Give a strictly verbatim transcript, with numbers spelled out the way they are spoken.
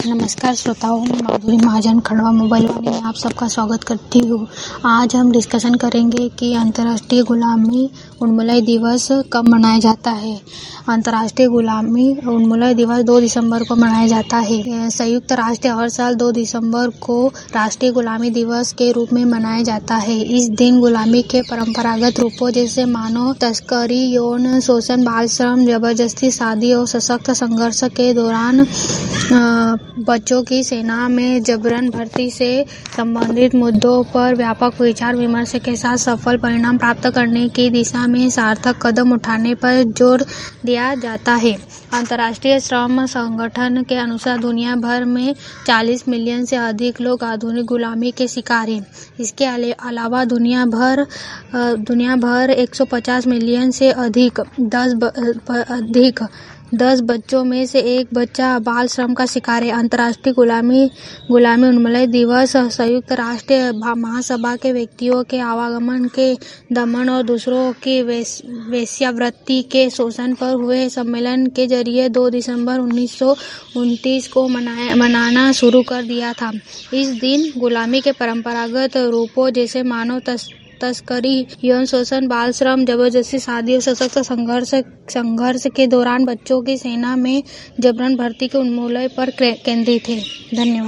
नमस्कार श्रोताओं, मैं माधुरी महाजन खंडवा मोबाइल वाणी में आप सबका स्वागत करती हूँ। आज हम डिस्कशन करेंगे कि अंतर्राष्ट्रीय गुलामी उन्मूलन दिवस कब मनाया जाता है। अंतर्राष्ट्रीय गुलामी उन्मूलन दिवस दो दिसंबर को मनाया जाता है। संयुक्त राष्ट्र हर साल दो दिसंबर को राष्ट्रीय गुलामी दिवस के रूप में मनाया जाता है। इस दिन गुलामी के परंपरागत रूपों जैसे मानव तस्करी, यौन शोषण, बाल श्रम, जबरदस्ती शादी और सशक्त संघर्ष के दौरान बच्चों की सेना में जबरन भर्ती से संबंधित मुद्दों पर व्यापक विचार विमर्श के साथ सफल परिणाम प्राप्त करने की दिशा में सार्थक कदम उठाने पर जोर दिया जाता है। अंतर्राष्ट्रीय श्रम संगठन के अनुसार दुनिया भर में चालीस मिलियन से अधिक लोग आधुनिक गुलामी के शिकार हैं। इसके अलावा दुनिया भर दुनिया भर एक सौ पचास मिलियन से अधिक दस अधिक दस बच्चों में से एक बच्चा बाल श्रम का शिकार है। अंतर्राष्ट्रीय गुलामी गुलामी उन्मूलन दिवस संयुक्त राष्ट्र महासभा के व्यक्तियों के आवागमन के दमन और दूसरों की वेश्यावृत्ति के शोषण पर हुए सम्मेलन के जरिए दो दिसंबर उन्नीस सौ उनतीस को मनाया मनाना शुरू कर दिया था। इस दिन गुलामी के परंपरागत रूपों जैसे मानव तस तस्करी, यौन शोषण, बाल श्रम, जबरदस्ती शादी और सशक्त संघर्ष संघर्ष के दौरान बच्चों की सेना में जबरन भर्ती के उन्मूलन पर केंद्रित है। धन्यवाद।